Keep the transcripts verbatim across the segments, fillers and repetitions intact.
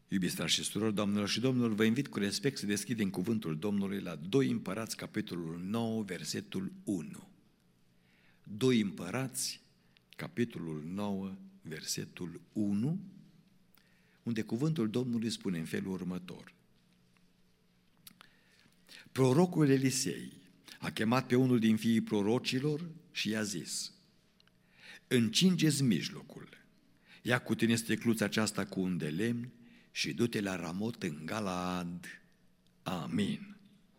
Iubiți frați și surori, doamnelor și domnilor, vă invit cu respect să deschidem cuvântul Domnului la doi Împărați, capitolul nouă, versetul unu. doi Împărați, capitolul nouă, versetul unu, unde cuvântul Domnului spune în felul următor. Prorocul Elisei a chemat pe unul din fiii prorocilor și i-a zis: încinge-ți mijlocul, ia cu tine sticluța aceasta cu un de lemn și du-te la Ramot în Galaad. Amin.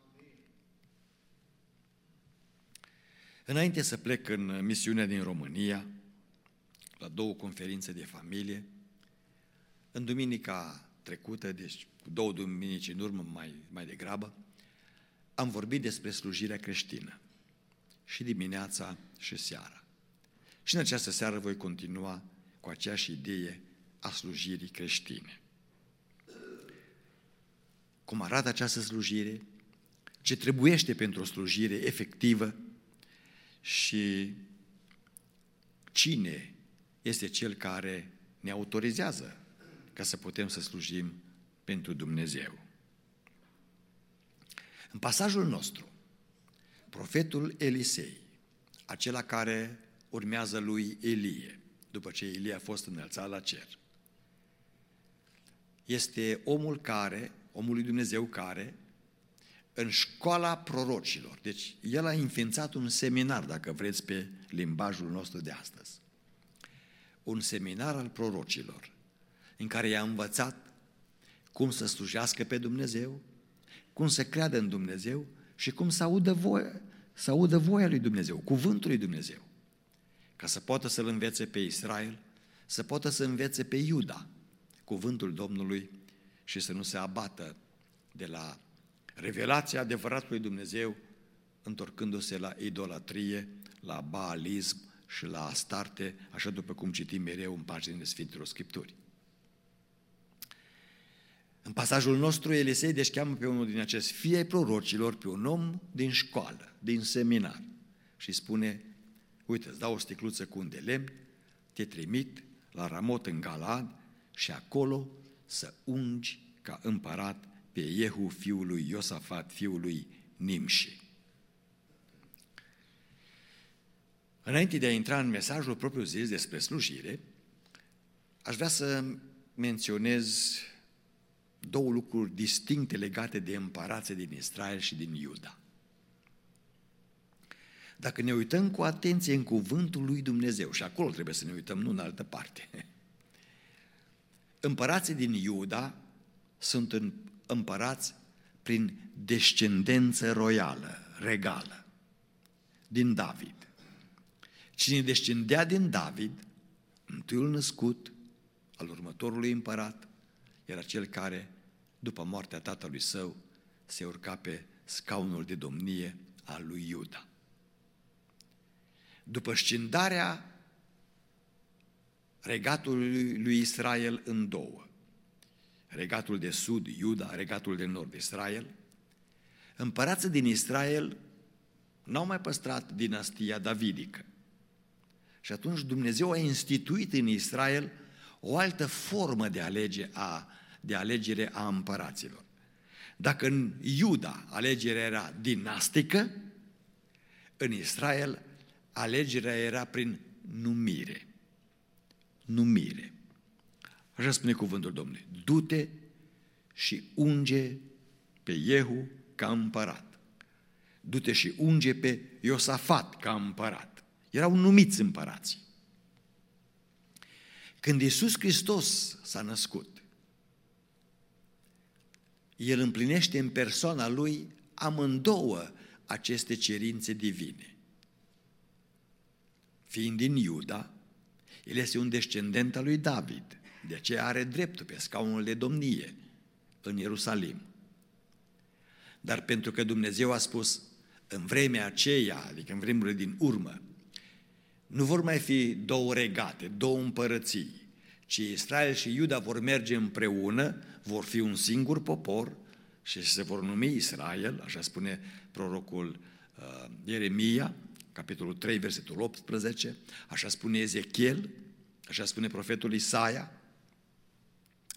Înainte să plec în misiunea din România, la două conferințe de familie, în duminica trecută, deci cu două duminici în urmă mai, mai degrabă, am vorbit despre slujirea creștină, și dimineața și seara. Și în această seară voi continua cu aceeași idee a slujirii creștine. Cum arată această slujire, ce trebuiește pentru o slujire efectivă și cine este cel care ne autorizează ca să putem să slujim pentru Dumnezeu. În pasajul nostru, profetul Elisei, acela care urmează lui Elie, după ce Elie a fost înălțat la cer, este omul care, omul lui Dumnezeu care, în școala prorocilor, deci el a înființat un seminar, dacă vreți, pe limbajul nostru de astăzi, un seminar al prorocilor, în care i-a învățat cum să slujească pe Dumnezeu, cum să creadă în Dumnezeu și cum să audă voia, să audă voia lui Dumnezeu, cuvântul lui Dumnezeu, ca să poată să-l învețe pe Israel, să poată să învețe pe Iuda cuvântul Domnului și să nu se abată de la revelația adevăratului Dumnezeu, întorcându-se la idolatrie, la baalism și la Astarte, așa după cum citim mereu în paginile Sfintelor Scripturi. În pasajul nostru, Elisei deci cheamă pe unul din acești fii ai prorocilor, pe un om din școală, din seminar, și spune: uite, îți dau o sticluță cu un de lemn, te trimit la Ramot în Galaad și acolo să ungi ca împărat pe Iehu fiul lui Iosafat, fiul lui Nimși. Înainte de a intra în mesajul propriu zis despre slujire, aș vrea să menționez două lucruri distincte legate de împărații din Israel și din Iuda. Dacă ne uităm cu atenție în cuvântul lui Dumnezeu, și acolo trebuie să ne uităm, nu în altă parte, împărații din Iuda sunt împărați prin descendență royală, regală, din David. Cine descendea din David, întâiul născut al următorului împărat, era cel care, după moartea tatălui său, se urca pe scaunul de domnie al lui Iuda. După scindarea regatului lui Israel în două, regatul de sud, Iuda, regatul de nord, Israel, împărații din Israel n-au mai păstrat dinastia davidică. Și atunci Dumnezeu a instituit în Israel o altă formă de, alege a, de alegere a împăraților. Dacă în Iuda alegerea era dinastică, în Israel alegerea era prin numire. Numire. Așa spune cuvântul Domnului: du-te și unge pe Iehu ca împărat. Du-te și unge pe Iosafat ca împărat. Erau numiți împărații. Când Iisus Hristos s-a născut, El împlinește în persoana Lui amândouă aceste cerințe divine. Fiind din Iuda, El este un descendent al lui David, de aceea are dreptul pe scaunul de domnie în Ierusalim. Dar pentru că Dumnezeu a spus în vremea aceea, adică în vremurile din urmă, nu vor mai fi două regate, două împărății, ci Israel și Iuda vor merge împreună, vor fi un singur popor și se vor numi Israel, așa spune prorocul uh, Ieremia, capitolul trei, versetul optsprezece, așa spune Ezechiel, așa spune profetul Isaia.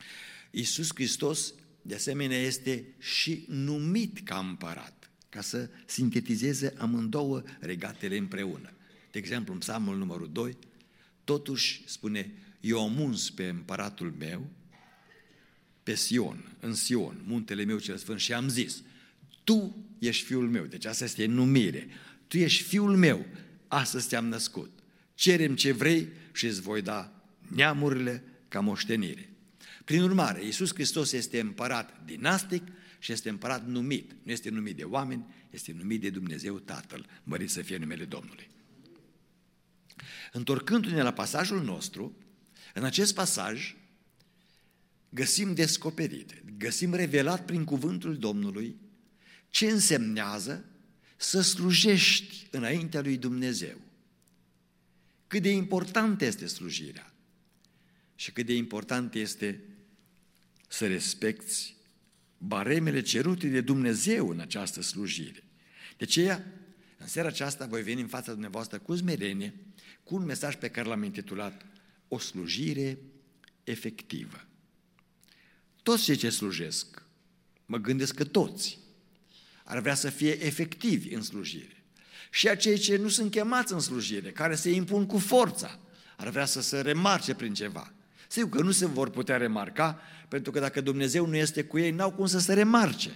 Iisus Hristos, de asemenea, este și numit ca împărat, ca să sintetizeze amândouă regatele împreună. De exemplu, în Psalmul numărul doi, totuși spune, eu am uns pe împăratul meu, pe Sion, în Sion, muntele meu cel sfânt, și am zis, tu ești fiul meu. Deci asta este numire. Tu ești fiul meu, astăzi te-am născut. Cerem ce vrei și îți voi da neamurile ca moștenire. Prin urmare, Iisus Hristos este împărat dinastic și este împărat numit. Nu este numit de oameni, este numit de Dumnezeu Tatăl. Mărit să fie numele Domnului. Întorcându-ne la pasajul nostru, în acest pasaj găsim descoperit, găsim revelat prin cuvântul Domnului ce însemnează să slujești înaintea lui Dumnezeu. Cât de importantă este slujirea și cât de important este să respecti baremele cerute de Dumnezeu în această slujire. De aceea, în seara aceasta voi veni în fața dumneavoastră cu smerenie, cu un mesaj pe care l-am intitulat O slujire efectivă. Toți cei ce slujesc, mă gândesc că toți, ar vrea să fie efectivi în slujire. Și acei ce nu sunt chemați în slujire, care se impun cu forța, ar vrea să se remarce prin ceva. Sigur că nu se vor putea remarca, pentru că dacă Dumnezeu nu este cu ei, n-au cum să se remarce.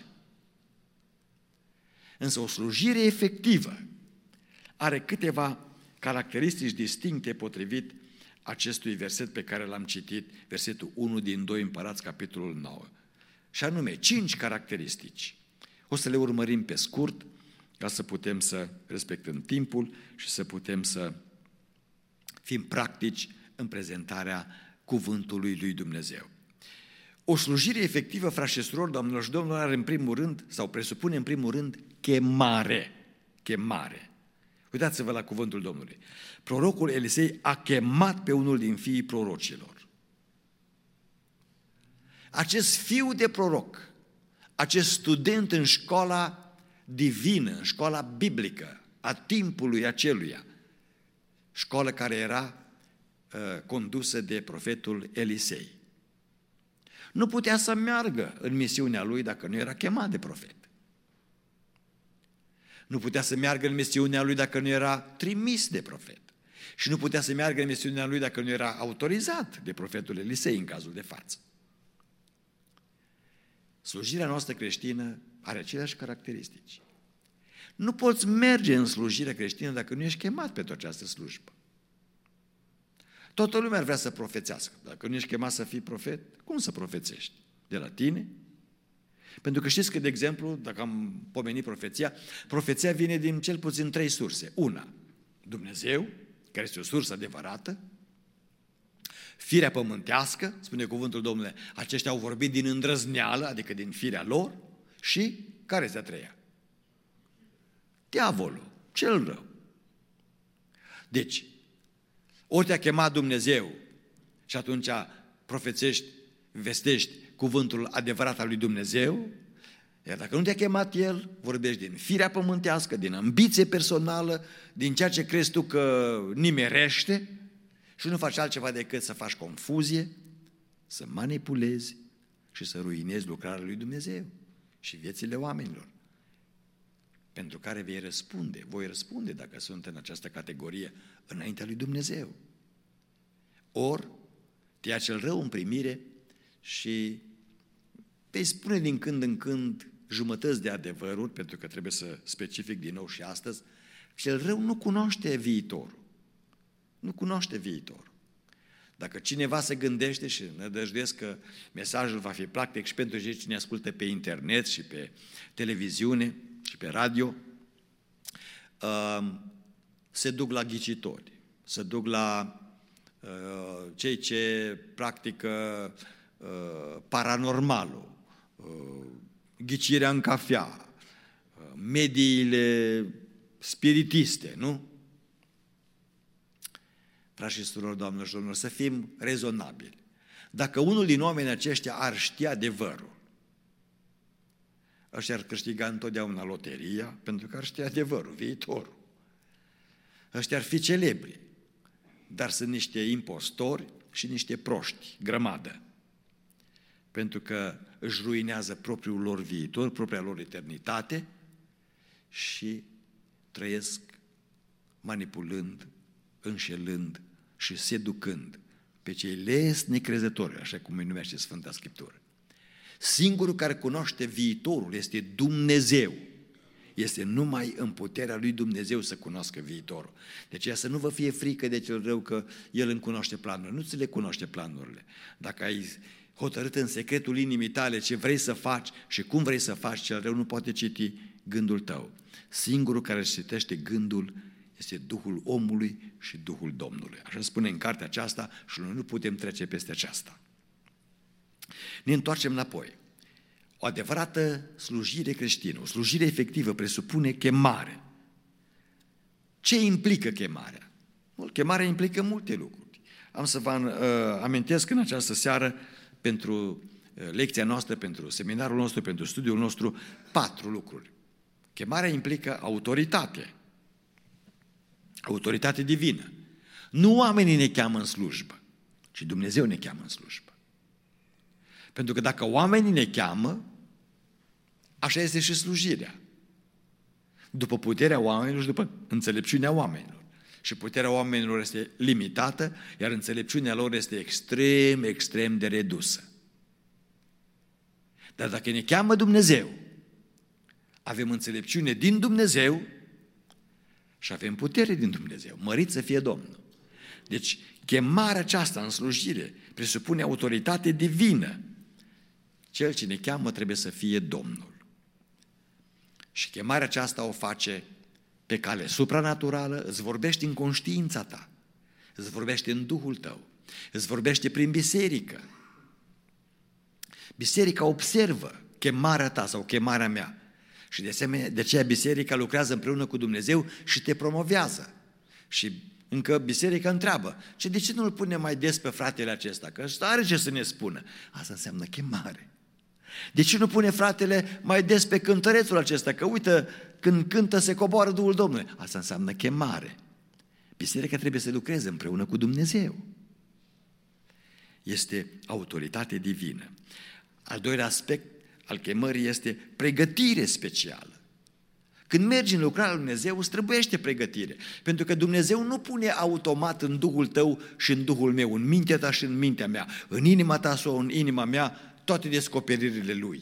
Însă o slujire efectivă are câteva caracteristici distincte potrivit acestui verset pe care l-am citit, versetul unu din doi Împărați, capitolul nouă. Și anume, cinci caracteristici. O să le urmărim pe scurt, ca să putem să respectăm timpul și să putem să fim practici în prezentarea cuvântului lui Dumnezeu. O slujire efectivă, frați și surori, doamnelor și domnilor, are în primul rând, sau presupune în primul rând, chemare. Chemare. Uitați-vă la cuvântul Domnului. Prorocul Elisei a chemat pe unul din fiii prorocilor. Acest fiu de proroc, acest student în școala divină, în școala biblică, a timpului aceluia, școală care era uh, condusă de profetul Elisei, nu putea să meargă în misiunea lui dacă nu era chemat de profet. Nu putea să meargă în misiunea lui dacă nu era trimis de profet. Și nu putea să meargă în misiunea lui dacă nu era autorizat de profetul Elisei în cazul de față. Slujirea noastră creștină are aceleași caracteristici. Nu poți merge în slujirea creștină dacă nu ești chemat pentru această slujbă. Toată lumea ar vrea să profețească. Dacă nu ești chemat să fii profet, cum să profețești? De la tine? Pentru că știți că, de exemplu, dacă am pomenit profeția, profeția vine din cel puțin trei surse. Una, Dumnezeu, care este o sursă adevărată, firea pământească, spune cuvântul Domnului, aceștia au vorbit din îndrăzneală, adică din firea lor, și care este a treia? Diavolul, cel rău. Deci, ori te-a chemat Dumnezeu și atunci profețești, vestești cuvântul adevărat al lui Dumnezeu, iar dacă nu te-a chemat El, vorbești din firea pământească, din ambiție personală, din ceea ce crezi tu că nimerește și nu faci altceva decât să faci confuzie, să manipulezi și să ruinezi lucrarea lui Dumnezeu și viețile oamenilor, pentru care vei răspunde, voi răspunde dacă sunt în această categorie înaintea lui Dumnezeu. Ori te ia cel rău în primire și vei spune din când în când jumătăți de adevăruri, pentru că trebuie să specific din nou și astăzi, cel rău nu cunoaște viitorul. Nu cunoaște viitorul. Dacă cineva se gândește și nădăjduiesc că mesajul va fi practic și pentru cei ce ne ascultă pe internet și pe televiziune și pe radio, se duc la ghicitori, se duc la cei ce practică paranormalul, ghicirea în cafea, mediile spiritiste, nu? Frați și surori, doamnelor și domnilor, să fim rezonabili. Dacă unul din oamenii aceștia ar ști adevărul, ăștia ar câștiga întotdeauna loteria, pentru că ar ști adevărul, viitorul. Ăștia ar fi celebri, dar sunt niște impostori și niște proști, grămadă. pentru că își ruinează propriul lor viitor, propria lor eternitate și trăiesc manipulând, înșelând și seducând pe cei lesnic crezători, așa cum îi numește Sfânta Scriptură. Singurul care cunoaște viitorul este Dumnezeu. Este numai în puterea lui Dumnezeu să cunoască viitorul. De aceea să nu vă fie frică de cel rău că El îmi cunoaște planurile. Nu ți le cunoaște planurile. Dacă ai hotărât în secretul inimii tale ce vrei să faci și cum vrei să faci, cel rău nu poate citi gândul tău. Singurul care își citește gândul este Duhul omului și Duhul Domnului. Așa spune în cartea aceasta și noi nu putem trece peste aceasta. Ne întoarcem înapoi. O adevărată slujire creștină, o slujire efectivă presupune chemare. Ce implică chemarea? Chemarea implică multe lucruri. Am să vă uh, amintesc în această seară pentru uh, lecția noastră, pentru seminarul nostru, pentru studiul nostru, patru lucruri. Chemarea implică autoritate. Autoritate divină. Nu oamenii ne cheamă în slujbă, ci Dumnezeu ne cheamă în slujbă. Pentru că dacă oamenii ne cheamă, așa este și slujirea. După puterea oamenilor și după înțelepciunea oamenilor. Și puterea oamenilor este limitată, iar înțelepciunea lor este extrem, extrem de redusă. Dar dacă ne cheamă Dumnezeu, avem înțelepciune din Dumnezeu și avem putere din Dumnezeu. Mărit să fie Domnul. Deci, chemarea aceasta în slujire presupune autoritate divină. Cel ce ne cheamă trebuie să fie Domnul. Și chemarea aceasta o face pe cale supranaturală, îți vorbește în conștiința ta, îți vorbește în Duhul tău, îți vorbește prin biserică. Biserica observă chemarea ta sau chemarea mea. Și de asemenea, de aceea biserica lucrează împreună cu Dumnezeu și te promovează. Și încă biserica întreabă, ce, de ce nu îl pune mai des pe fratele acesta? Că ăsta are ce să ne spună. Asta înseamnă chemare. De ce nu pune fratele mai des pe cântărețul acesta? Că uite, când cântă se coboară Duhul Domnului. Asta înseamnă chemare. Biserica trebuie să lucreze împreună cu Dumnezeu. Este autoritate divină. Al doilea aspect al chemării este pregătire specială. Când mergi în lucrarea lui Dumnezeu, îți trebuiește pregătire. Pentru că Dumnezeu nu pune automat în Duhul tău și în Duhul meu, în mintea ta și în mintea mea, în inima ta sau în inima mea, toate descoperirile Lui.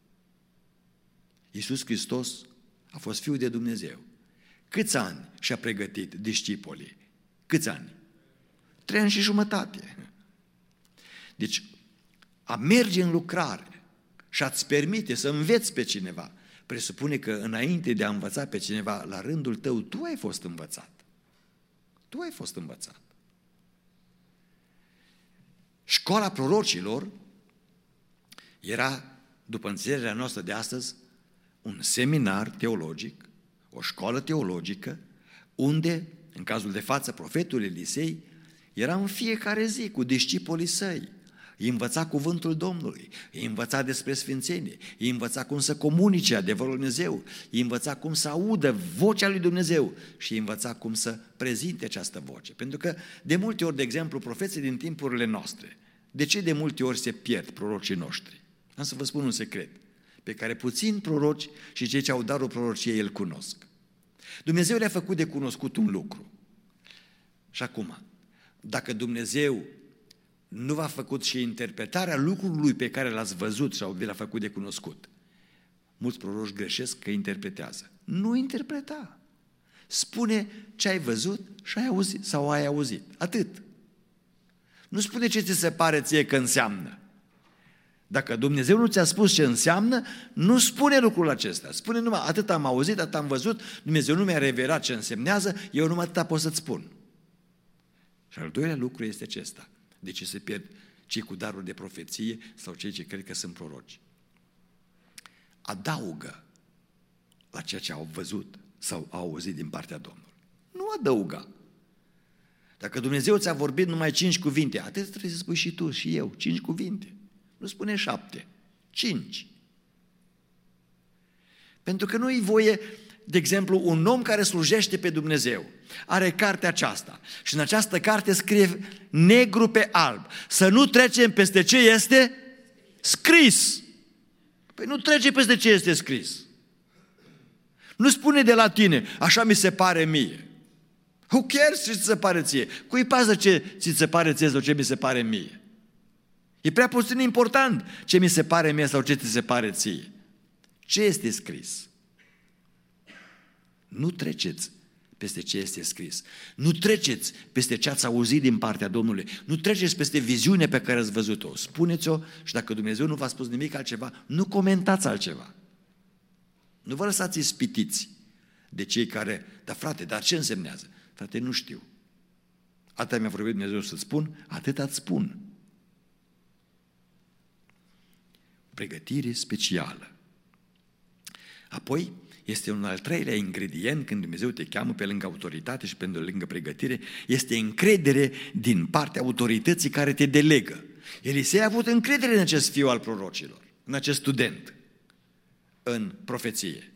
Iisus Hristos a fost Fiul de Dumnezeu. Câți ani și-a pregătit discipolii? Câți ani? Trei ani și jumătate. Deci, a merge în lucrare și a-ți permite să înveți pe cineva, presupune că înainte de a învăța pe cineva, la rândul tău, tu ai fost învățat. Tu ai fost învățat. Școala prorocilor era, după înțelegerea noastră de astăzi, un seminar teologic, o școală teologică, unde, în cazul de față, profetul Elisei era în fiecare zi cu discipolii săi. Îi învăța cuvântul Domnului, îi învăța despre sfințenie, îi învăța cum să comunice adevărul lui Dumnezeu, îi învăța cum să audă vocea lui Dumnezeu și îi învăța cum să prezinte această voce. Pentru că, de multe ori, de exemplu, profeții din timpurile noastre, de ce de multe ori se pierd prorocii noștri? Am să vă spun un secret, pe care puțini proroci și cei ce au darul prorociei îl cunosc. Dumnezeu le-a făcut de cunoscut un lucru. Și acum, dacă Dumnezeu nu v-a făcut și interpretarea lucrului pe care l-ați văzut sau vi l-a făcut de cunoscut, mulți proroci greșesc că interpretează. Nu interpreta. Spune ce ai văzut și ai auzit sau ai auzit. Atât. Nu spune ce ți se pare ție că înseamnă. Dacă Dumnezeu nu ți-a spus ce înseamnă, nu spune lucrul acesta. Spune numai, atât am auzit, atât am văzut, Dumnezeu nu mi-a revelat ce însemnează, eu numai atâta pot să-ți spun. Și al doilea lucru este acesta. De ce se pierd cei cu darul de profeție sau cei ce cred că sunt proroci? Adaugă la ceea ce au văzut sau au auzit din partea Domnului. Nu adăuga. Dacă Dumnezeu ți-a vorbit numai cinci cuvinte, atât trebuie să spui și tu și eu, cinci cuvinte. Nu spune șapte, cinci. Pentru că nu-i voie, de exemplu, un om care slujește pe Dumnezeu, are cartea aceasta și în această carte scrie negru pe alb, să nu trecem peste ce este Scris. Păi nu trece peste ce este scris. Nu spune de la tine, așa mi se pare mie. Who cares ce ți se pare ție? Cui pasă ce ți se pare ție sau ce mi se pare mie? E prea puțin important ce mi se pare mie sau ce ți se pare ție. Ce este scris? Nu treceți peste ce este scris. Nu treceți peste ce ați auzit din partea Domnului. Nu treceți peste viziunea pe care ați văzut-o. Spuneți-o și dacă Dumnezeu nu v-a spus nimic altceva, nu comentați altceva. Nu vă lăsați ispitiți de cei care, dar frate, dar ce însemnează? Frate, nu știu. Atât mi-a vorbit Dumnezeu să-ți spun, atât îți spun. Pregătire specială. Apoi, este un al treilea ingredient când Dumnezeu te cheamă pe lângă autoritate și pe lângă pregătire, este încredere din partea autorității care te delegă. Elisei a avut încredere în acest fiu al prorocilor, în acest student, în profeție.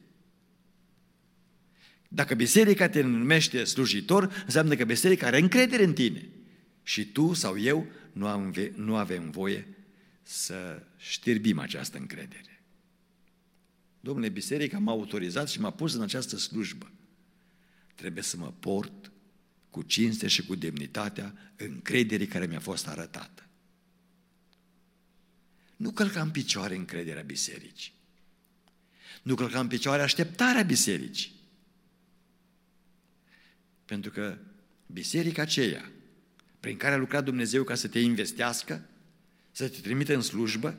Dacă biserica te numește slujitor, înseamnă că biserica are încredere în tine. Și tu sau eu nu, am, nu avem voie să știrbim această încredere. Domnule, biserica m-a autorizat și m-a pus în această slujbă. Trebuie să mă port cu cinste și cu demnitatea încrederii care mi-a fost arătată. Nu călca în picioare încrederea bisericii. Nu călca în picioare așteptarea bisericii. Pentru că biserica aceea, prin care a lucrat Dumnezeu ca să te investească, să te trimite în slujbă,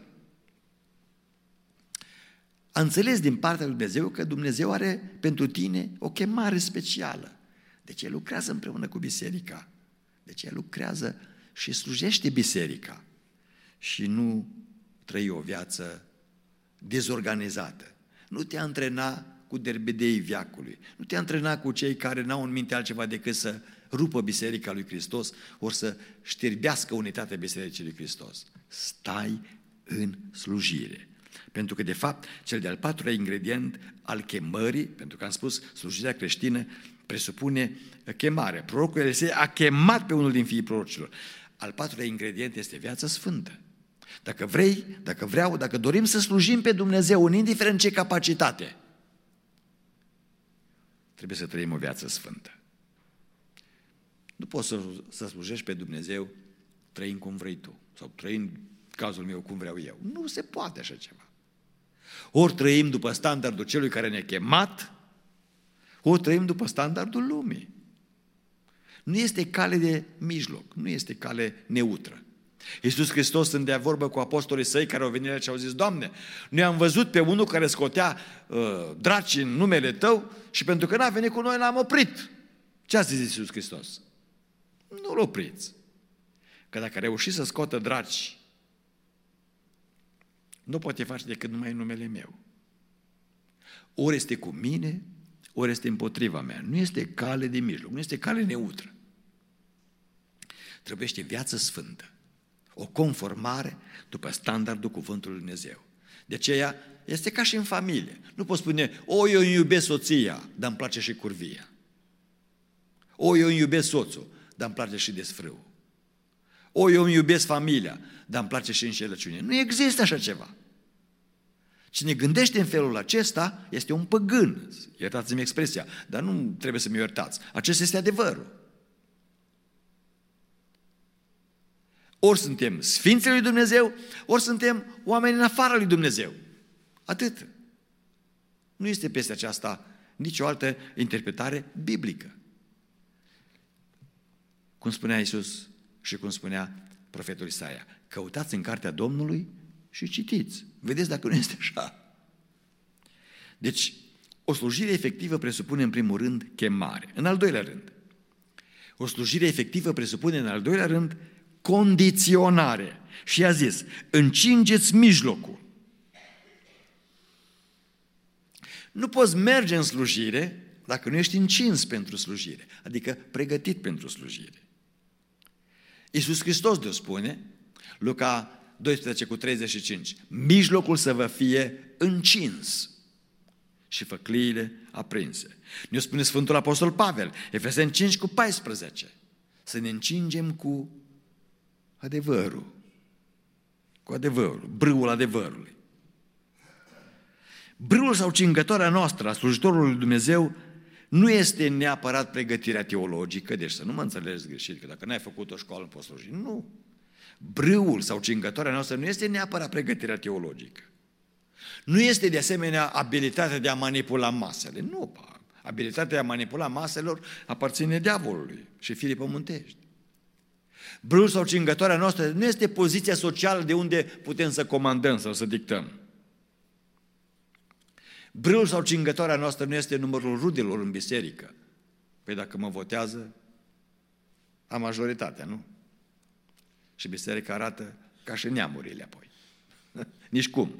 a înțeles din partea lui Dumnezeu că Dumnezeu are pentru tine o chemare specială. Deci El lucrează împreună cu biserica. Deci El lucrează și slujește biserica. Și nu trăi o viață dezorganizată. Nu te antrena cu derbedeii veacului. Nu te antrena cu cei care n-au în minte altceva decât să rupă biserica lui Hristos ori să știrbească unitatea bisericii lui Hristos. Stai în slujire. Pentru că, de fapt, cel de-al patrulea ingredient al chemării, pentru că am spus, slujirea creștină presupune chemare. Prorocul Elisei a chemat pe unul din fiii prorocilor. Al patrulea ingredient este viața sfântă. Dacă vrei, dacă vreau, dacă dorim să slujim pe Dumnezeu, în indiferent ce capacitate, trebuie să trăim o viață sfântă. Nu poți să, să slujești pe Dumnezeu trăind cum vrei tu, sau trăind, în cazul meu, cum vreau eu. Nu se poate așa ceva. Ori trăim după standardul celui care ne-a chemat, ori trăim după standardul lumii. Nu este cale de mijloc, nu este cale neutră. Iisus Hristos îndea vorbă cu apostolii săi care au venit și au zis: Doamne, noi am văzut pe unul care scotea uh, draci în numele Tău și pentru că n-a venit cu noi l-am oprit. Ce a zis Iisus Hristos? Nu-l opriți. Că dacă a reușit să scoată draci, nu poate face decât numai în numele meu. Ori este cu mine, ori este împotriva mea. Nu este cale de mijloc, nu este cale neutră. Trebuiește viață sfântă. O conformare după standardul cuvântului Lui Dumnezeu. De aceea este ca și în familie. Nu poți spune: o, eu îmi iubesc soția, dar îmi place și curvia. O, eu îmi iubesc soțul, dar îmi place și desfrâul. O, eu îmi iubesc familia, dar îmi place și înșelăciune. Nu există așa ceva. Cine gândește în felul acesta este un păgân. Iertați-mi expresia, dar nu trebuie să-mi iertați. Acesta este adevărul. Ori suntem sfinții lui Dumnezeu, ori suntem oameni în afara lui Dumnezeu. Atât. Nu este peste aceasta nicio altă interpretare biblică. Cum spunea Iisus și cum spunea profetul Isaia: căutați în cartea Domnului și citiți. Vedeți dacă nu este așa. Deci, o slujire efectivă presupune în primul rând chemare. În al doilea rând, o slujire efectivă presupune în al doilea rând condiționare. Și i-a zis: încingeți mijlocul. Nu poți merge în slujire dacă nu ești încins pentru slujire, adică pregătit pentru slujire. Iisus Hristos de-o spune, Luca doisprezece cu treizeci și cinci, mijlocul să vă fie încins și făcliile aprinse. Ne-o spune Sfântul Apostol Pavel, Efeseni cinci cu paisprezece, să ne încingem cu adevărul. cu adevărul, brâul adevărului. Brâul sau cingătoarea noastră a slujitorului lui Dumnezeu nu este neapărat pregătirea teologică, deci să nu mă înțelegeți greșit, că dacă n-ai făcut o școală, nu poți sluji. Nu. Brâul sau cingătoarea noastră nu este neapărat pregătirea teologică. Nu este de asemenea abilitatea de a manipula masele. Nu, abilitatea de a manipula maselor aparține diavolului și firii pământești. Brâul sau cingătoarea noastră nu este poziția socială de unde putem să comandăm sau să dictăm. Brâul sau cingătoarea noastră nu este numărul rudelor în biserică. Păi dacă mă votează, am majoritatea, nu? Și biserica arată ca și neamurile apoi. Nici cum.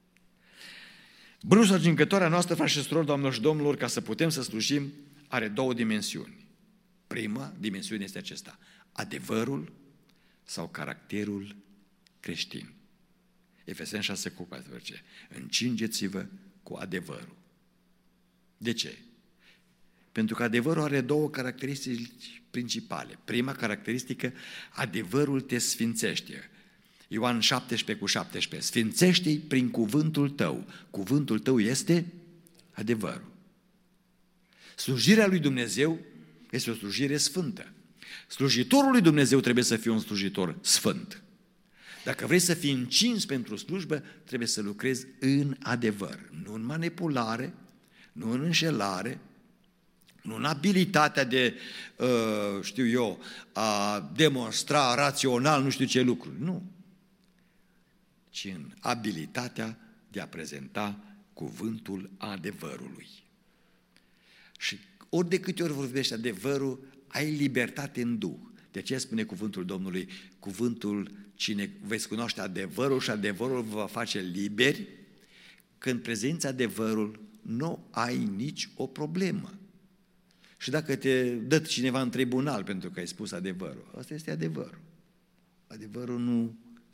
Brâul sau cingătoarea noastră, frați și surori, doamnelor și domnilor, ca să putem să slujim, are două dimensiuni. Prima dimensiune este acesta: adevărul sau caracterul creștin. Efeseni șase cu paisprezece. Încingeți-vă cu adevărul. De ce? Pentru că adevărul are două caracteristici principale. Prima caracteristică, adevărul te sfințește. Ioan șaptesprezece cu șaptesprezece. Sfințește-i prin cuvântul tău. Cuvântul tău este adevărul. Slujirea lui Dumnezeu este o slujire sfântă. Slujitorul lui Dumnezeu trebuie să fie un slujitor sfânt. Dacă vrei să fii încins pentru slujbă, trebuie să lucrezi în adevăr, nu în manipulare, nu în înșelare, nu în abilitatea de, uh, știu eu, a demonstra rațional nu știu ce lucruri, nu, ci în abilitatea de a prezenta cuvântul adevărului. Și ori de câte ori vorbești adevărul, ai libertate în Duh. De aceea spune cuvântul Domnului, cuvântul, cine veți cunoaște adevărul și adevărul vă va face liberi, când prezinți adevărul, nu ai nici o problemă. Și dacă te dă cineva în tribunal pentru că ai spus adevărul, asta este adevărul. Adevărul nu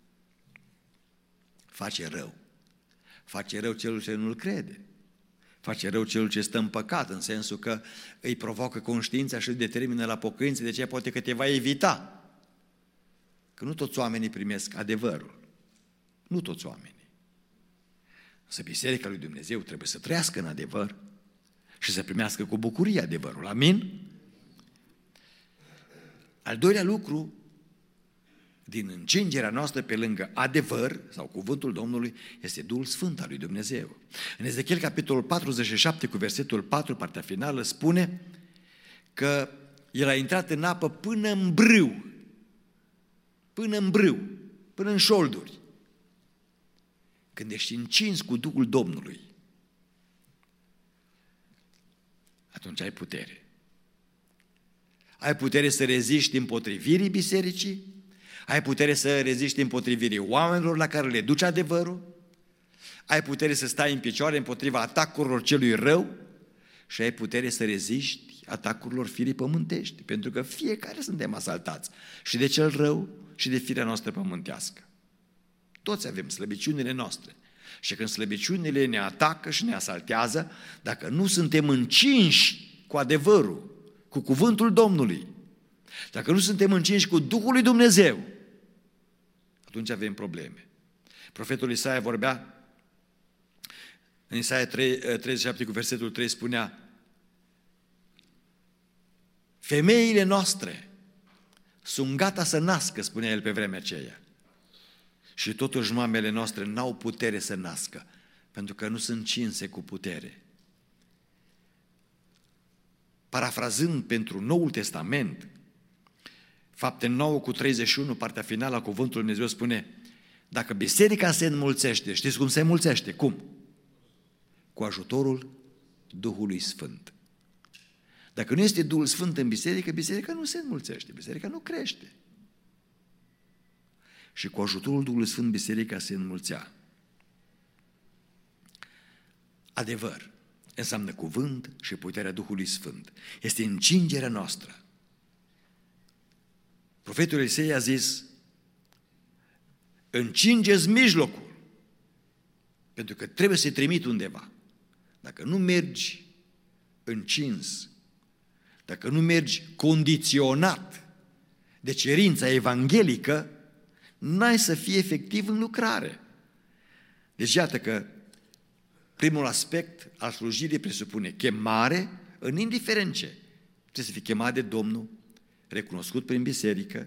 face rău. Face rău celul ce nu-l crede. Face rău celul ce stă în păcat, în sensul că îi provoacă conștiința și îl determină la pocăință, de aceea poate că te va evita. Că nu toți oamenii primesc adevărul. Nu toți oamenii. Însă Biserica lui Dumnezeu trebuie să trăiască în adevăr și să primească cu bucurie adevărul. Amin? Al doilea lucru, din încingerea noastră pe lângă adevăr, sau cuvântul Domnului, este Duhul Sfânt al lui Dumnezeu. În Ezechiel, capitolul patruzeci și șapte, cu versetul patru, partea finală, spune că el a intrat în apă până în brâu, până în brâu, până în șolduri. Când ești încins cu Duhul Domnului, atunci ai putere. Ai putere să reziști împotrivirii bisericii, ai putere să reziști împotrivirii oamenilor la care le duci adevărul, ai putere să stai în picioare împotriva atacurilor celui rău și ai putere să reziști atacurilor firii pământești, pentru că fiecare suntem asaltați, și de cel rău și de firea noastră pământească. Toți avem slăbiciunile noastre. Și când slăbiciunile ne atacă și ne asaltează, dacă nu suntem încinși cu adevărul, cu cuvântul Domnului, dacă nu suntem încinși cu Duhul lui Dumnezeu, atunci avem probleme. Profetul Isaia vorbea, în Isaia treizeci și șapte cu versetul trei spunea: femeile noastre sunt gata să nască, spunea el pe vremea aceea, și totuși mamele noastre n-au putere să nască, pentru că nu sunt cinse cu putere. Parafrazând pentru Noul Testament, Fapte nouă cu treizeci și unu, partea finală a cuvântului Dumnezeu spune: dacă biserica se înmulțește, știți cum se înmulțește? Cum? Cu ajutorul Duhului Sfânt. Dacă nu este Duhul Sfânt în biserică, biserica nu se înmulțește, biserica nu crește. Și cu ajutorul Duhului Sfânt biserica se înmulțea. Adevăr înseamnă cuvânt și puterea Duhului Sfânt. Este încingerea noastră. Profetul Elisei a zis: încingeți mijlocul, pentru că trebuie să-i trimit undeva. Dacă nu mergi încins, dacă nu mergi condiționat de cerința evanghelică, n-ai să fii efectiv în lucrare. Deci iată că primul aspect al slujirii presupune chemare în indiferent ce. Trebuie să fii chemat de Domnul, recunoscut prin biserică.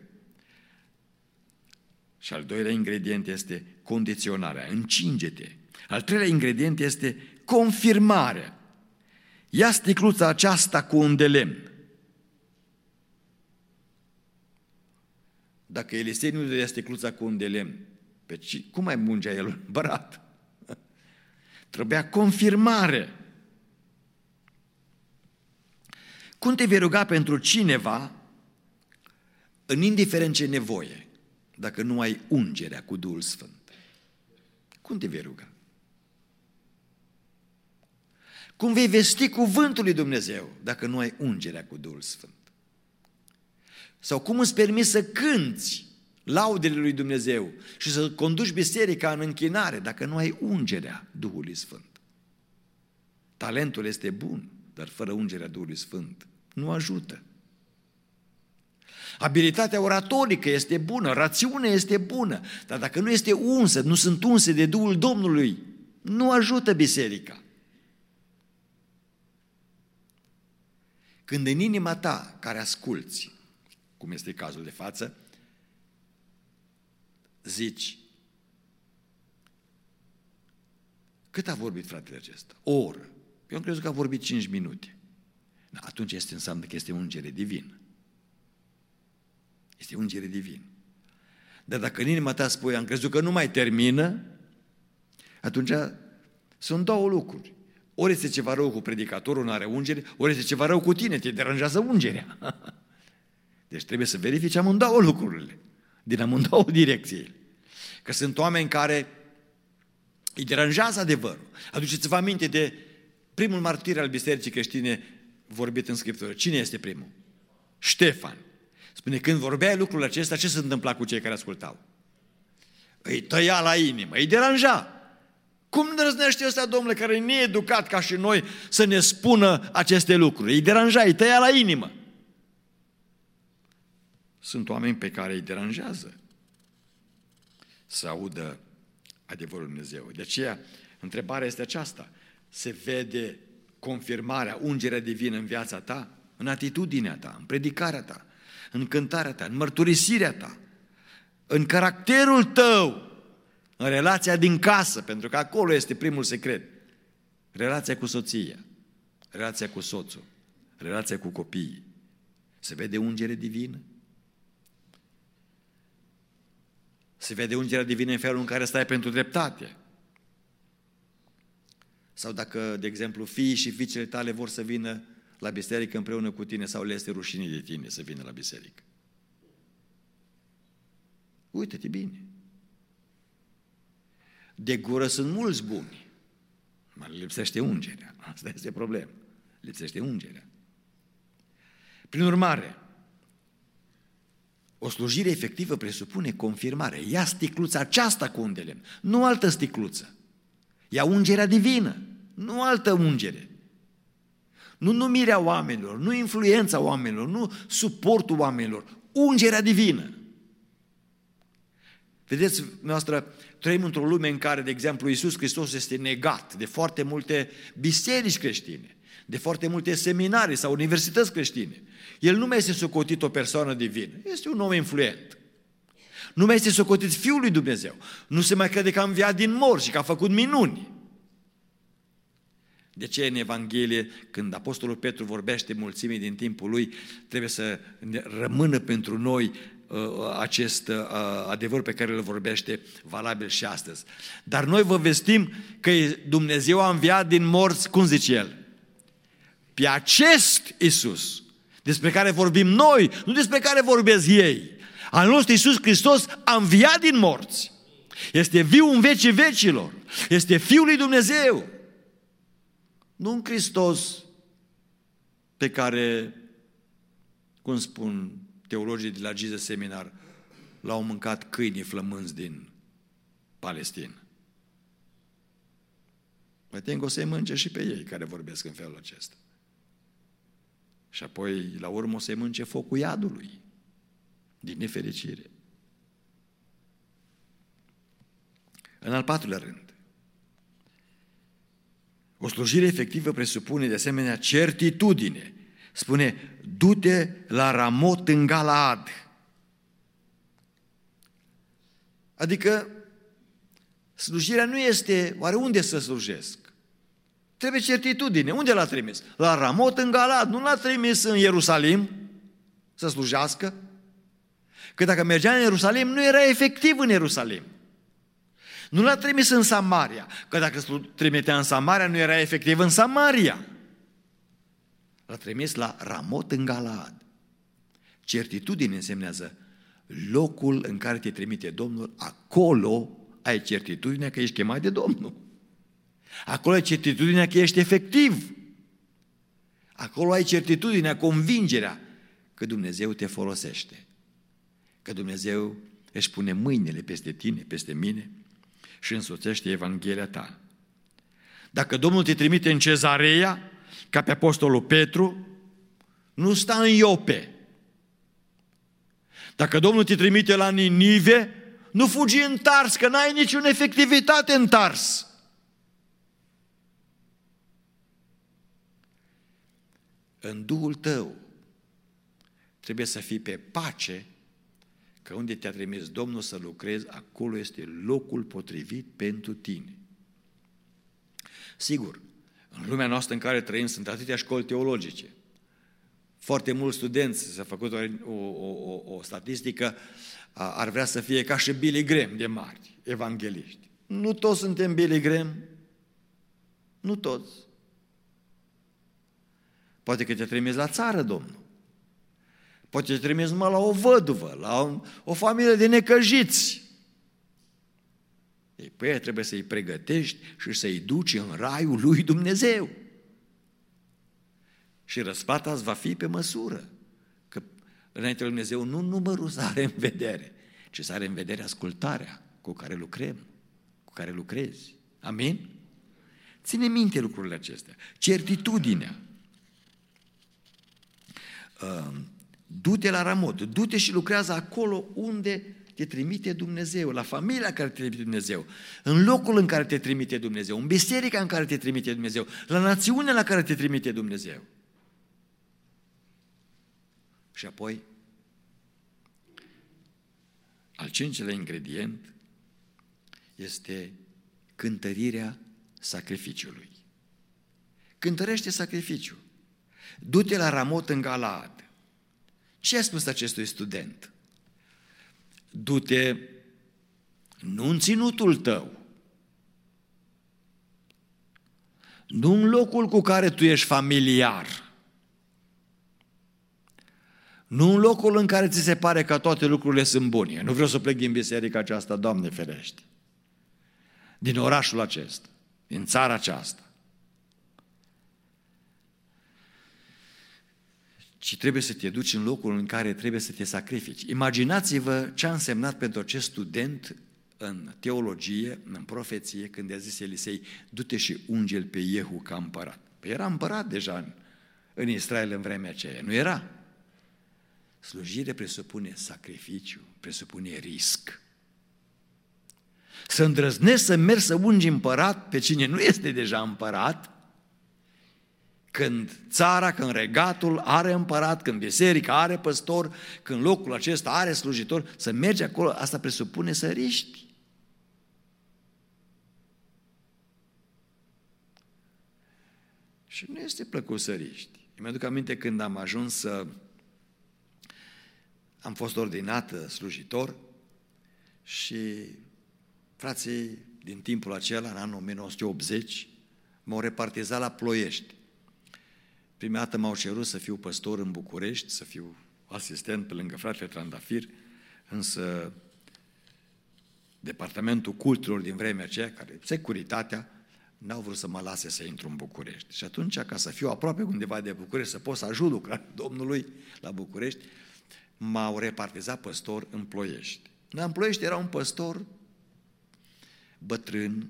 Și al doilea ingredient este condiționarea, încinge-te. Al treilea ingredient este confirmarea. Ia sticluța aceasta cu un de lemn. Dacă Elisei nu dădea sticluța cu un de lemn, pe ce, cum mai mungea el un bărat? Trebuia confirmare. Cum te vei ruga pentru cineva în indiferent ce nevoie, dacă nu ai ungerea cu Duhul Sfânt? Cum te vei ruga? Cum vei vesti cuvântul lui Dumnezeu dacă nu ai ungerea cu Duhul Sfânt? Sau cum îți permiți să cânți laudele lui Dumnezeu și să conduci biserica în închinare dacă nu ai ungerea Duhului Sfânt? Talentul este bun, dar fără ungerea Duhului Sfânt nu ajută. Abilitatea oratorică este bună, rațiunea este bună, dar dacă nu este unsă, nu sunt unse de Duhul Domnului, nu ajută biserica. Când în inima ta, care asculți, cum este cazul de față, zici, cât a vorbit fratele acesta? O oră. Eu am crezut că a vorbit cinci minute. Da, atunci este, înseamnă că este ungere divină. Este ungere divină. Dar dacă în inima ta spui, am crezut că nu mai termină, atunci sunt două lucruri. Ori este ceva rău cu predicatorul, nu are ungere, ori este ceva rău cu tine, te deranjează ungerea. Deci trebuie să verifici amândouă lucrurile, din amândouă direcții. Că sunt oameni care îi deranjează adevărul. Aduceți-vă aminte de primul martir al bisericii creștine vorbit în Scriptură. Cine este primul? Ștefan. Spune, când vorbea lucrul acesta, ce se întâmpla cu cei care ascultau? Îi tăia la inimă, îi deranja. Cum îndrăznește ăsta, domnule, care e needucat ca și noi, să ne spună aceste lucruri? Îi deranja, îi tăia la inimă. Sunt oameni pe care îi deranjează să audă adevărul lui Dumnezeu. De aceea, întrebarea este aceasta. Se vede confirmarea, ungerea divină în viața ta, în atitudinea ta, în predicarea ta, în cântarea ta, în mărturisirea ta, în caracterul tău, în relația din casă, pentru că acolo este primul secret. Relația cu soția, relația cu soțul, relația cu copiii. Se vede ungere divină? Se vede ungerea divină în felul în care stai pentru dreptate. Sau dacă, de exemplu, fiii și fiicele tale vor să vină la biserică împreună cu tine sau le este rușine de tine să vină la biserică. Uită-te bine. De gură sunt mulți buni, dar lipsește ungerea. Asta este problema. Lipsește ungerea. Prin urmare, o slujire efectivă presupune confirmare. Ia sticluța aceasta cu un de lemn, nu altă sticluță. Ia ungerea divină, nu altă ungere. Nu numirea oamenilor, nu influența oamenilor, nu suportul oamenilor, ungerea divină. Vedeți, noastră, trăim într-o lume în care, de exemplu, Iisus Hristos este negat de foarte multe biserici creștine, de foarte multe seminarii sau universități creștine. El nu mai este socotit o persoană divină, este un om influent. Nu mai este socotit Fiul lui Dumnezeu. Nu se mai crede că a înviat din morți și că a făcut minuni. De ce în Evanghelie, când Apostolul Petru vorbește mulțimii din timpul lui, trebuie să rămână pentru noi acest adevăr pe care îl vorbește valabil și astăzi. Dar noi vă vestim că Dumnezeu a înviat din morți, cum zice El? Pe acest Iisus, despre care vorbim noi, nu despre care vorbesc ei. Al nostru Iisus Hristos a înviat din morți. Este viu în vecii vecilor. Este Fiul lui Dumnezeu. Nu un Hristos pe care, cum spun teologii de la Jesus Seminar, l-au mâncat câinii flămânzi din Palestina. Mă tem că o să-i mânce și pe ei care vorbesc în felul acesta. Și apoi, la urmă, o să-i mânce focul iadului, din nefericire. În al patrulea rând, o slujire efectivă presupune de asemenea certitudine. Spune, du-te la Ramot în Galaad. Adică slujirea nu este, oare unde să slujesc? Trebuie certitudine. Unde l-a trimis? La Ramot în Galaad. Nu l-a trimis în Ierusalim să slujească? Că dacă mergea în Ierusalim, nu era efectiv în Ierusalim. Nu l-a trimis în Samaria. Că dacă trimitea în Samaria, nu era efectiv în Samaria. L-a trimis la Ramot în Galaad. Certitudine însemnează locul în care te trimite Domnul, acolo ai certitudinea că ești chemat de Domnul. Acolo ai certitudinea că ești efectiv. Acolo ai certitudinea, convingerea că Dumnezeu te folosește. Că Dumnezeu își pune mâinile peste tine, peste mine și însoțește Evanghelia ta. Dacă Domnul te trimite în Cezarea, ca pe apostolul Petru, nu sta în Iope. Dacă Domnul te trimite la Ninive, nu fugi în Tars, că n-ai niciun efectivitate în Tars. În Duhul tău trebuie să fii pe pace, că unde te-a trimis Domnul să lucrezi, acolo este locul potrivit pentru tine. Sigur, în lumea noastră în care trăim sunt atâtea școli teologice. Foarte mulți studenți, s-a făcut o, o, o, o statistică, ar vrea să fie ca și Billy Graham de mari, evangeliști. Nu toți suntem Billy Graham, nu toți. Poate că te-a trimis la țară, Domnul. Poate te-a trimis numai la o văduvă, la o, o familie de necăjiți. Ei, pe aia trebuie să-i pregătești și să-i duci în raiul lui Dumnezeu. Și răsplata îți va fi pe măsură. Că înainte lui Dumnezeu nu numărul să are în vedere, ci să are în vedere ascultarea cu care lucrăm, cu care lucrezi. Amin? Ține minte lucrurile acestea. Certitudinea. Du-te la Ramot, du-te și lucrează acolo unde te trimite Dumnezeu, la familia care te trimite Dumnezeu, în locul în care te trimite Dumnezeu, în biserica în care te trimite Dumnezeu, la națiunea la care te trimite Dumnezeu. Și apoi, al cincilea ingredient este cântărirea sacrificiului. Cântărește sacrificiul. Du-te la Ramot în Galaad. Ce a spus acestui student? Du-te nu în ținutul tău, nu în locul cu care tu ești familiar, nu în locul în care ți se pare că toate lucrurile sunt bune. Nu vreau să plec din biserica aceasta, Doamne ferește, din orașul acesta, din țara aceasta. Ci trebuie să te duci în locul în care trebuie să te sacrifici. Imaginați-vă ce a însemnat pentru acest student în teologie, în profeție, când i-a zis Elisei, du-te și unge-l pe Iehu ca împărat. Păi era împărat deja în, în Israel în vremea aceea, nu era? Slujire presupune sacrificiu, presupune risc. Să îndrăznești să mergi să ungi împărat pe cine nu este deja împărat, când țara, când regatul are împărat, când biserica are păstor, când locul acesta are slujitor, să mergi acolo, asta presupune să riști. Și nu este plăcut să riști. Îmi aduc aminte când am ajuns să... am fost ordinat slujitor și frații din timpul acela, în anul o mie nouă sute optzeci, m-au repartizat la Ploiești. Prima dată m-au cerut să fiu păstor în București, să fiu asistent pe lângă fratele Trandafir, însă departamentul culturilor din vremea aceea, care securitatea, n-au vrut să mă lase să intru în București. Și atunci, ca să fiu aproape undeva de București, să pot să ajut lucrarea Domnului la București, m-au repartizat păstor în Ploiești. În Ploiești era un păstor bătrân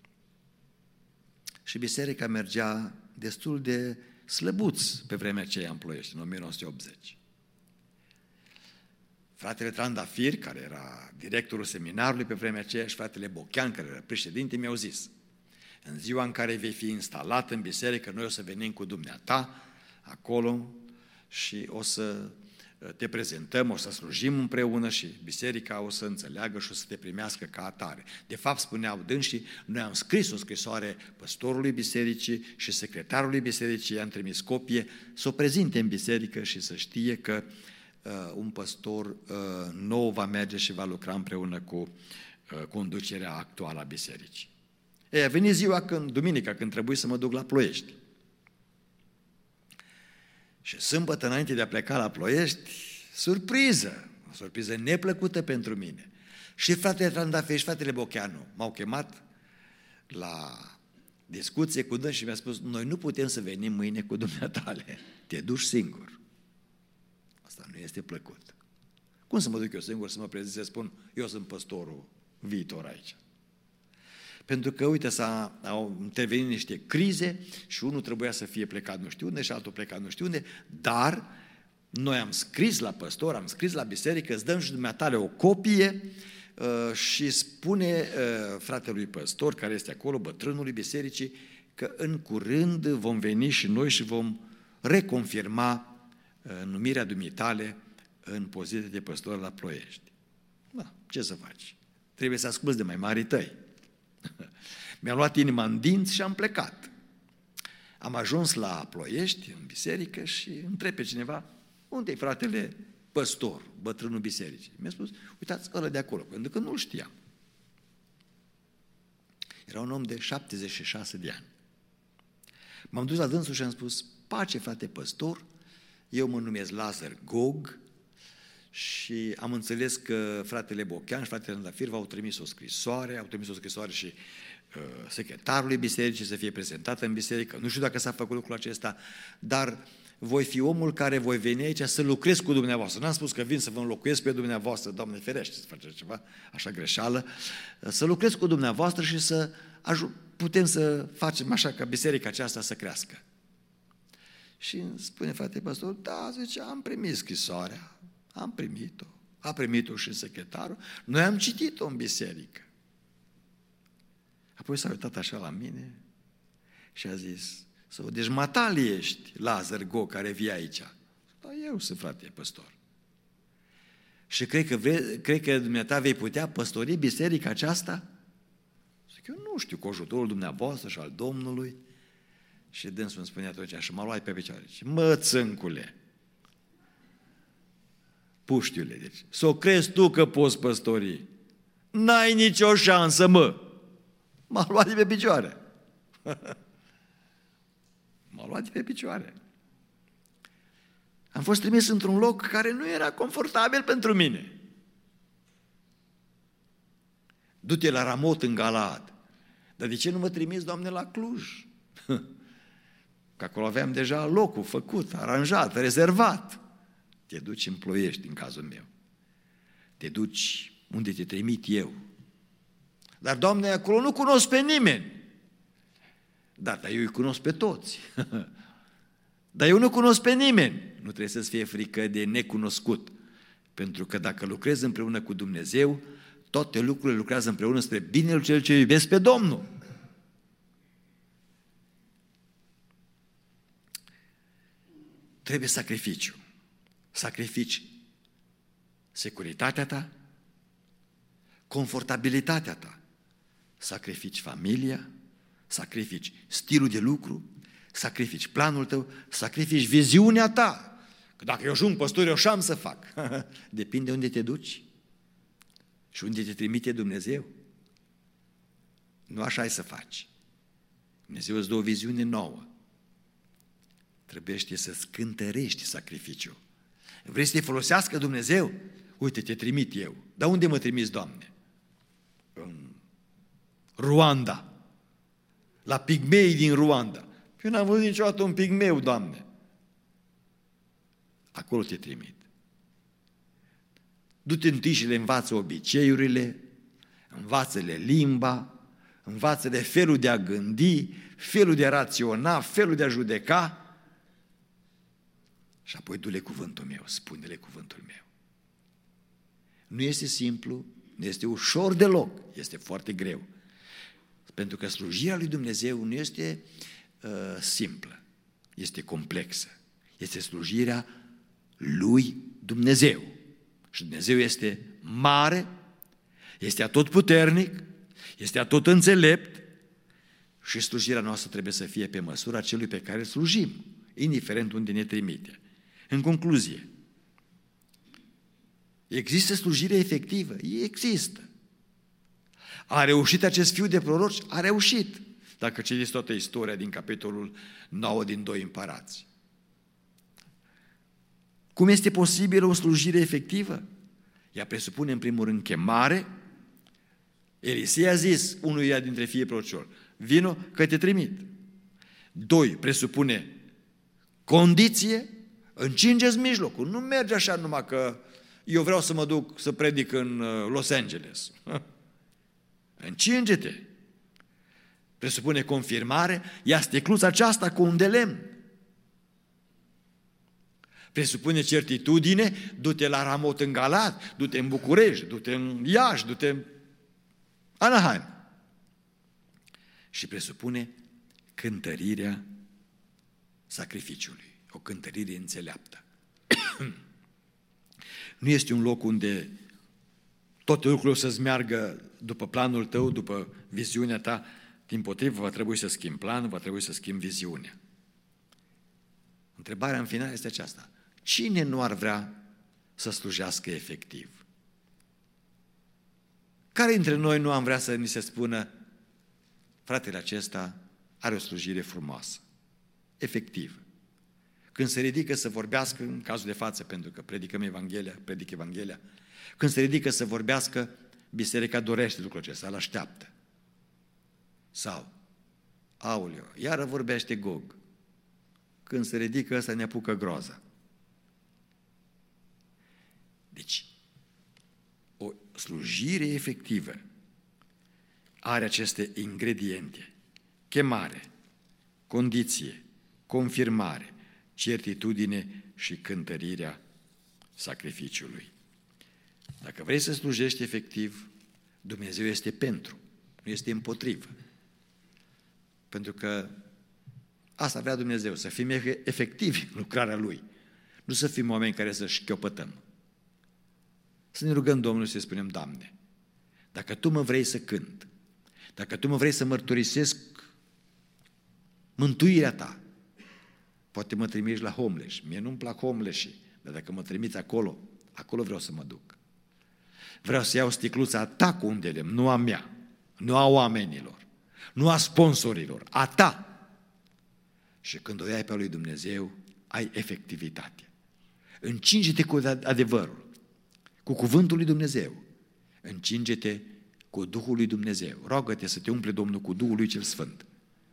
și biserica mergea destul de slăbuț pe vremea aceea în Ploiești, în o mie nouă sute optzeci. Fratele Trandafir, care era directorul seminarului pe vremea aceea, și fratele Bochean, care era președinte, mi-au zis: în ziua în care vei fi instalat în biserică, noi o să venim cu dumneata acolo și o să te prezentăm, o să slujim împreună și biserica o să înțeleagă și o să te primească ca atare. De fapt, spuneau dânsii, noi am scris o scrisoare păstorului bisericii și secretarului bisericii, i-am trimis copie, să o prezinte în biserică și să știe că uh, un păstor uh, nou va merge și va lucra împreună cu uh, conducerea actuală a bisericii. Ei, a venit ziua când, duminica, când trebuie să mă duc la Ploiești. Și sâmbătă, înainte de a pleca la Ploiești, surpriză, o surpriză neplăcută pentru mine. Și fratele Trandafir și fratele Bocheanu m-au chemat la discuție cu dâns și mi-a spus: noi nu putem să venim mâine cu dumneatale, te duci singur. Asta nu este plăcut. Cum să mă duc eu singur să mă prezint, să spun: eu sunt păstorul viitor aici? Pentru că, uite, s-a, au intervenit niște crize și unul trebuia să fie plecat nu știu unde și altul plecat nu știu unde, dar noi am scris la păstor, am scris la biserică, îți dăm și dumneatale o copie uh, și spune uh, fratelui păstor, care este acolo, bătrânului bisericii, că în curând vom veni și noi și vom reconfirma uh, numirea dumitale în poziție de păstor la Ploiești. Da, ce să faci? Trebuie să asculți de mai mari tăi. Mi-am luat inima în dinți și am plecat. Am ajuns la Ploiești, în biserică, și întreb pe cineva: unde e fratele păstor, bătrânul bisericii? Mi-a spus: uitați, ăla de acolo, pentru că nu-l știam. Era un om de șaptezeci și șase de ani. M-am dus la dânsul și am spus: pace, frate păstor, eu mă numesc Lazar Gog și am înțeles că fratele Bochean și fratele Trandafir v-au trimis o scrisoare, au trimis o scrisoare și uh, secretarului bisericii să fie prezentată în biserică. Nu știu dacă s-a făcut lucrul acesta, dar voi fi omul care voi veni aici să lucrez cu dumneavoastră. N-am spus că vin să vă înlocuiesc pe dumneavoastră, Doamne ferește să faceți ceva, așa greșeală, să lucrez cu dumneavoastră și să ajut, putem să facem așa ca biserica aceasta să crească. Și îmi spune frate păstor: da, zice, am primit scrisoarea, am primit-o, a primit-o și secretarul, noi am citit-o în biserică. Apoi s-a uitat așa la mine și a zis: sau, deci matali ești, Lazar Go, care vii aici. Da, eu sunt frate păstor. Și cred că, vre, cred că dumneata vei putea păstori biserica aceasta? Zic, eu nu știu, cu ajutorul dumneavoastră și al Domnului. Și dânsul îmi spunea atunci și m-a luat pe picioare: mă, țâncule, puștiule, deci, s-o crezi tu că poți păstori? N-ai nicio șansă, mă! M-a luat de pe picioare. M-a luat de pe picioare. Am fost trimis într-un loc care nu era confortabil pentru mine. Du-te la Ramot în Galaad. Dar de ce nu mă trimis, Doamne, la Cluj? Că acolo aveam deja locul făcut, aranjat, rezervat. Te duci în Ploiești, în cazul meu. Te duci unde te trimit eu. Dar, Doamne, acolo nu cunosc pe nimeni. Da, dar eu îi cunosc pe toți. Dar eu nu cunosc pe nimeni. Nu trebuie să-ți fie frică de necunoscut. Pentru că dacă lucrezi împreună cu Dumnezeu, toate lucrurile lucrează împreună spre binele celor ce iubesc pe Domnul. Trebuie sacrificiu. Sacrifici securitatea ta, confortabilitatea ta, sacrifici familia, sacrifici stilul de lucru, sacrifici planul tău, sacrifici viziunea ta. Că dacă eu ajung păstor, eu așa am să fac. Depinde unde te duci și unde te trimite Dumnezeu. Nu așa ai să faci. Dumnezeu îți dă o viziune nouă. Trebuiește să-ți cântărești sacrificiul. Vrei să te folosească Dumnezeu? Uite, te trimit eu. Dar unde mă trimiți, Doamne? În Ruanda. La pigmei din Ruanda. Eu n-am văzut niciodată un pigmeu, Doamne. Acolo te trimit. Du-te întâi și le învață obiceiurile, învață-le limba, învață-le felul de a gândi, felul de a raționa, felul de a judeca. Și apoi du-le cuvântul meu, spune-le cuvântul meu. Nu este simplu, nu este ușor deloc, este foarte greu. Pentru că slujirea lui Dumnezeu nu este uh, simplă, este complexă. Este slujirea lui Dumnezeu. Și Dumnezeu este mare, este atotputernic, este atot înțelept și slujirea noastră trebuie să fie pe măsura celui pe care îl slujim, indiferent unde ne trimite. În concluzie, există slujire efectivă? Există. A reușit acest fiu de proroci? A reușit. Dacă citiți toată istoria din capitolul nouă din doi Împărați. Cum este posibilă o slujire efectivă? Ea presupune în primul rând chemare. Elisei a zis unuia dintre fiii prorocilor, vino că te trimit. Doi, presupune condiție, încingeți mijlocul. Nu merge așa numai că eu vreau să mă duc să predic în Los Angeles. Încinge-te. Presupune confirmare, ia sticluța aceasta cu un de lemn. Presupune certitudine, du-te la Ramot în Galat, du-te în București, du-te în Iași, du-te în Anaheim. Și presupune cântărirea sacrificiului, o cântărire înțeleaptă. Nu este un loc unde toate lucrurile o să-ți meargă după planul tău, după viziunea ta. Dimpotrivă, va trebui să schimbi planul, va trebui să schimbi viziunea. Întrebarea în final este aceasta. Cine nu ar vrea să slujească efectiv? Care dintre noi nu am vrea să ni se spună fratele acesta are o slujire frumoasă, efectivă? Când se ridică să vorbească, în cazul de față, pentru că predicăm Evanghelia, predic Evanghelia, când se ridică să vorbească, biserica dorește lucrul acesta, îl așteaptă. Sau, aoleo, iară vorbește Gog. Când se ridică ăsta ne apucă groaza. Deci, o slujire efectivă are aceste ingrediente: chemare, condiție, confirmare, certitudine și cântărirea sacrificiului. Dacă vrei să slujești efectiv, Dumnezeu este pentru, nu este împotrivă. Pentru că asta vrea Dumnezeu, să fim efectivi în lucrarea Lui, nu să fim oameni care să șchiopătăm. Să ne rugăm Domnului și să spunem, Doamne, dacă Tu mă vrei să cânt, dacă Tu mă vrei să mărturisesc mântuirea Ta, poate mă trimiți la homeless. Mie nu-mi plac homeless-ii, dar dacă mă trimiți acolo, acolo vreau să mă duc. Vreau să iau sticluța Ta cu un de lemn, nu a mea, nu a oamenilor, nu a sponsorilor, a Ta. Și când o iai pe a lui Dumnezeu, ai efectivitate. Încinge-te cu adevărul, cu cuvântul lui Dumnezeu. Încinge-te cu Duhul lui Dumnezeu. Roagă-te să te umple Domnul cu Duhul lui cel Sfânt.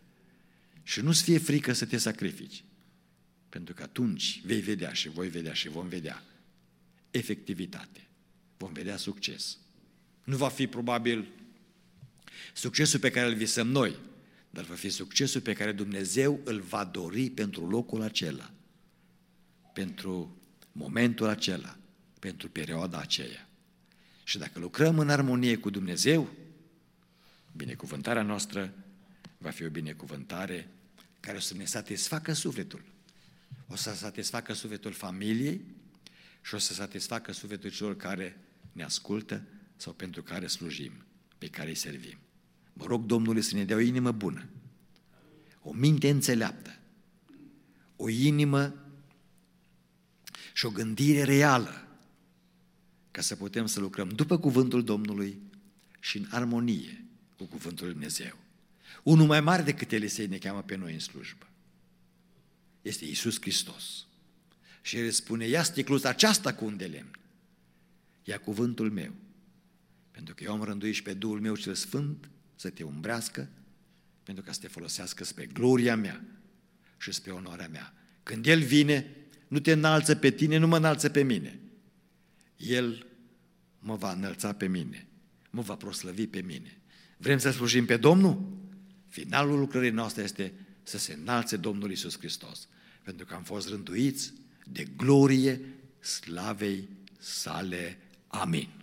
Și nu-ți fie frică să te sacrifici. Pentru că atunci vei vedea și voi vedea și vom vedea efectivitate. Vom vedea succes. Nu va fi probabil succesul pe care îl visăm noi, dar va fi succesul pe care Dumnezeu îl va dori pentru locul acela, pentru momentul acela, pentru perioada aceea. Și dacă lucrăm în armonie cu Dumnezeu, binecuvântarea noastră va fi o binecuvântare care o să ne satisfacă sufletul. O să satisfacă sufletul familiei și o să satisfacă sufletul celor care ne ascultă sau pentru care slujim, pe care îi servim. Mă rog Domnului să ne dea o inimă bună, o minte înțeleaptă, o inimă și o gândire reală, ca să putem să lucrăm după cuvântul Domnului și în armonie cu cuvântul lui Dumnezeu. Unul mai mare decât Elisei ne cheamă pe noi în slujbă. Este Iisus Hristos. Și El spune, ia sticluța aceasta cu un de lemn, ia cuvântul meu, pentru că eu am rânduit și pe Duhul meu cel Sfânt să te umbrească, pentru ca să te folosească spre gloria mea și spre onoarea mea. Când El vine, nu te înalță pe tine, nu mă înalță pe mine. El mă va înălța pe mine, mă va proslăvi pe mine. Vrem să slujim pe Domnul? Finalul lucrării noastre este să se înalțe Domnul Iisus Hristos, pentru că am fost rânduiți de glorie slavei sale. Amin.